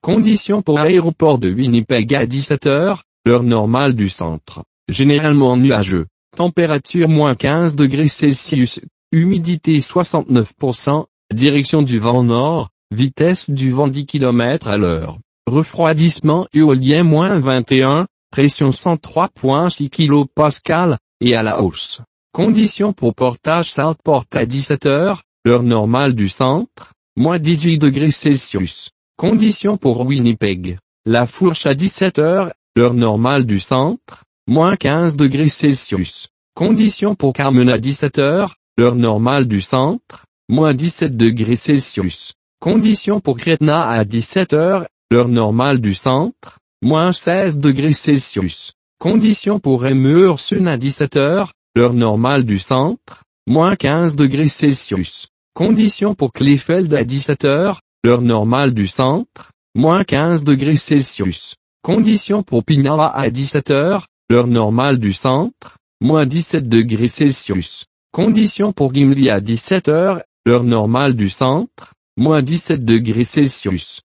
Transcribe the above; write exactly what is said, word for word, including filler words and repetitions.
Conditions pour aéroport de Winnipeg à dix-sept heures, l'heure normale du centre. Généralement nuageux. Température moins quinze degrés Celsius. Humidité soixante-neuf pour cent. Direction du vent nord. Vitesse du vent dix kilomètres à l'heure. Refroidissement éolien moins vingt et un. Pression cent trois virgule six kilopascales, et à la hausse. Conditions pour portage Southport à dix-sept heures, l'heure normale du centre. Moins dix-huit degrés Celsius. Conditions pour Winnipeg. La Fourche à dix-sept heures, l'heure normale du centre. Moins quinze degrés Celsius. Conditions pour Carmen à dix-sept heures, l'heure normale du centre. Moins dix-sept degrés Celsius. Conditions pour Gretna à dix-sept heures, l'heure normale du centre. Moins seize degrés Celsius. Conditions pour Emerson à dix-sept heures, l'heure normale du centre. Moins quinze degrés Celsius. Conditions pour Kleefeld à dix-sept heures, l'heure normale du centre. Moins quinze degrés Celsius. Conditions pour Pinara à dix-sept heures, l'heure normale du centre. Moins dix-sept degrés Celsius. Conditions pour Gimli à dix-sept heures, l'heure normale du centre. Moins dix-sept degrés Celsius.